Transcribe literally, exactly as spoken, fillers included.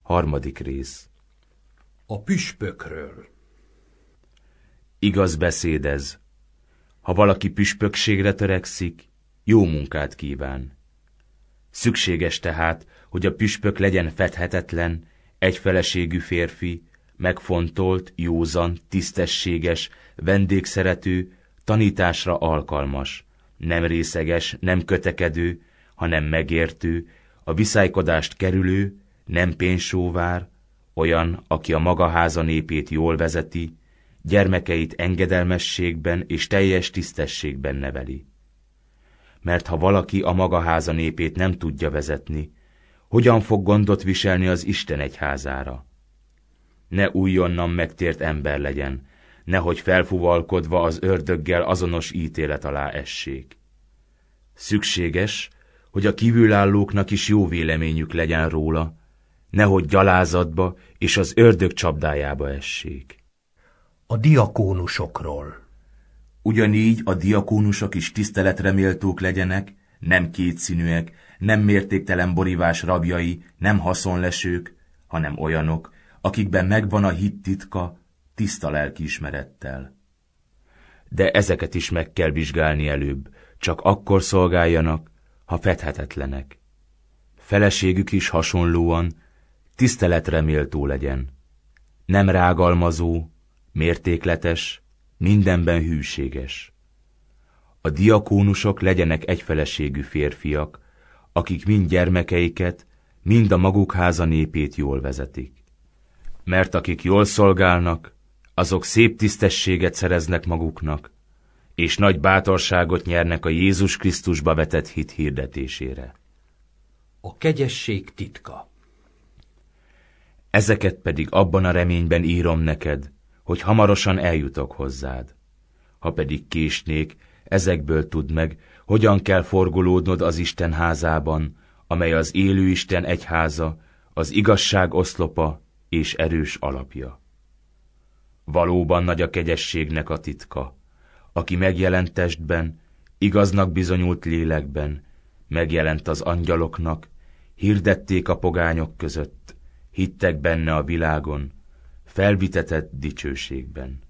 Harmadik rész. A püspökről. Igaz beszéd ez. Ha valaki püspökségre törekszik, jó munkát kíván. Szükséges tehát, hogy a püspök legyen fedhetetlen, egyfeleségű férfi, megfontolt, józan, tisztességes, vendégszerető, tanításra alkalmas, nem részeges, nem kötekedő, hanem megértő, a viszálykodást kerülő, nem pénzsóvár, olyan, aki a maga háza népét jól vezeti, gyermekeit engedelmességben és teljes tisztességben neveli. Mert ha valaki a maga háza népét nem tudja vezetni, hogyan fog gondot viselni az Isten egyházára? Ne újonnan megtért ember legyen, nehogy felfuvalkodva az ördöggel azonos ítélet alá essék. Szükséges, hogy a kívülállóknak is jó véleményük legyen róla, nehogy gyalázatba és az ördög csapdájába essék. A diakónusokról. Ugyanígy a diakónusok is tiszteletre méltók legyenek, nem kétszínűek, nem mértéktelen borívás rabjai, nem haszonlesők, hanem olyanok, akikben megvan a hit titka, tiszta lelkiismerettel. De ezeket is meg kell vizsgálni előbb, csak akkor szolgáljanak, ha fedhetetlenek. Feleségük is hasonlóan tiszteletre méltó legyen. Nem rágalmazó, mértékletes, mindenben hűséges. A diakónusok legyenek egyfeleségű férfiak, akik mind gyermekeiket, mind a maguk háza népét jól vezetik. Mert akik jól szolgálnak, azok szép tisztességet szereznek maguknak, és nagy bátorságot nyernek a Jézus Krisztusba vetett hit hirdetésére. A kegyesség titka. Ezeket pedig abban a reményben írom neked, hogy hamarosan eljutok hozzád. Ha pedig késnék, ezekből tudd meg, hogyan kell forgolódnod az Isten házában, amely az élő Isten egyháza, az igazság oszlopa és erős alapja. Valóban nagy a kegyességnek a titka, aki megjelent testben, igaznak bizonyult lélekben, megjelent az angyaloknak, hirdették a pogányok között, hittek benne a világon, felvitetett dicsőségben.